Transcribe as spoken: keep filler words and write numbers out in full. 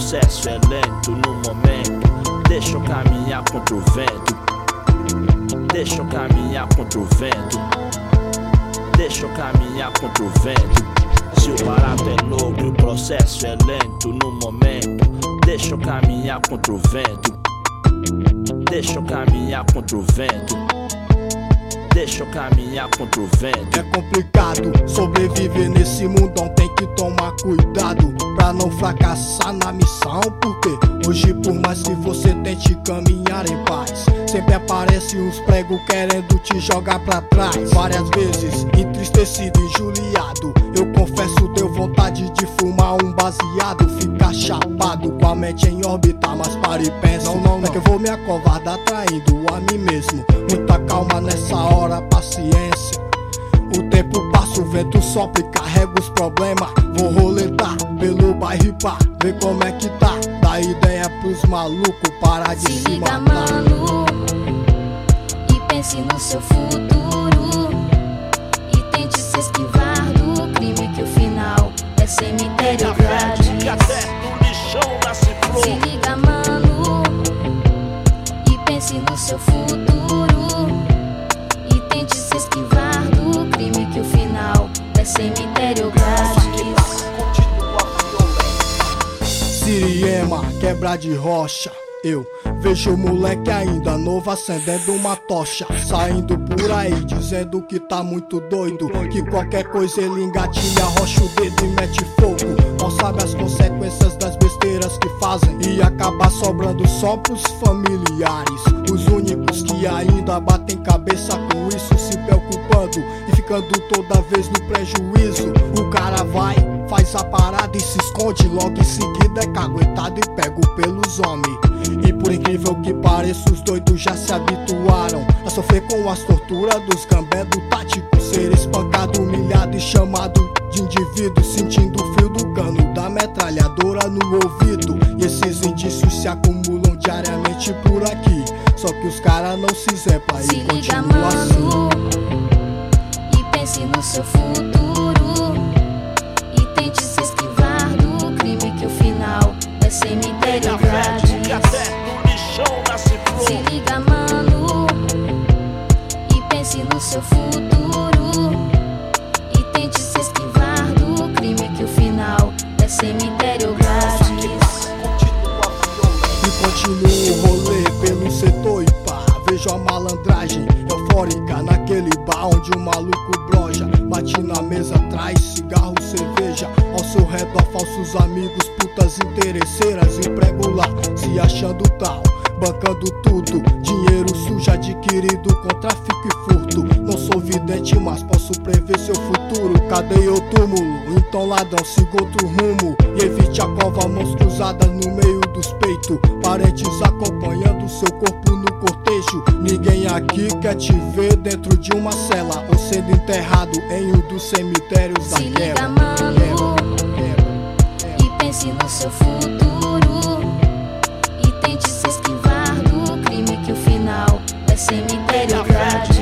processo é lento no momento. Deixa eu caminhar contra o vento. Deixa eu caminhar contra o vento. Deixa eu caminhar contra o vento. Se o barato é louco e o processo é lento no momento. Deixa eu caminhar contra o vento. Deixa eu caminhar contra o vento. Deixa eu caminhar contra o vento. É complicado sobreviver nesse mundão, tem que tomar cuidado pra não fracassar na missão. Porque hoje, por mais que você tente caminhar em paz, sempre aparece uns pregos querendo te jogar pra trás. Várias vezes entristecido, injuriado, eu confesso deu vontade de fumar um baseado, ficar chapado com a mente em órbita, mas pare e pensa. Não, não, não é que eu vou me acovardar traindo a mim mesmo. Muita calma nessa hora, paciência. O tempo passa, o vento sopra e carrega os problemas. Vou roletar pelo bairro e pá, ver como é que tá. Dá ideia pros malucos, parar de se, se liga, matar. mano, e pense no seu futuro. E tente se esquivar do crime, que o final é cemitério grátis. Se liga, mano, e pense no seu futuro. E tente se esquivar do crime, que o final é cemitério grátis. Siriema, quebra de rocha. Eu vejo o moleque ainda novo acendendo uma tocha, saindo por aí dizendo que tá muito doido, que qualquer coisa ele engatilha, arrocha o dedo e mete fogo. Não sabe as consequências das besteiras que fazem e acaba sobrando só pros familiares, os únicos que ainda batem cabeça com isso, se preocupando e ficando toda vez no prejuízo. O cara vai, faz a parada e se esconde, logo em seguida é caguetado e pego pelos homens. E por incrível que pareça, os doidos já se habituaram a sofrer com as torturas dos gambé do tático, ser espancado, humilhado e chamado de indivíduo, sentindo o frio do cano da metralhadora no ouvido. E esses indícios se acumulam diariamente por aqui, só que os caras não se zepam e continuam assim. E pense no seu futuro. E tente se esquivar do crime, que o final é cemitério grátis. Se liga, mano, e pense no seu futuro. E tente se esquivar do crime, que o final é cemitério grátis. E continuo o rolê pelo setor e pá, vejo a malandragem eufórica naquele bar onde um maluco broja. Bate na mesa, traz cigarro, cerveja. Ao seu redor falsos amigos, putas interesseiras, emprego lá, se achando tal, bancando tudo, dinheiro sujo adquirido com tráfico e furto. Não sou vidente, mas posso prever seu futuro. Cadeia ou túmulo, então ladrão, siga outro rumo e evite a cova, mãos cruzadas no meio dos peitos, parentes acompanhando seu corpo no cortejo. Ninguém aqui quer te ver dentro de uma cela ou sendo enterrado em um dos cemitérios da Se liga, guerra. mano, e pense no seu futuro. E tente se esquivar do crime, que o final é cemitério grátis.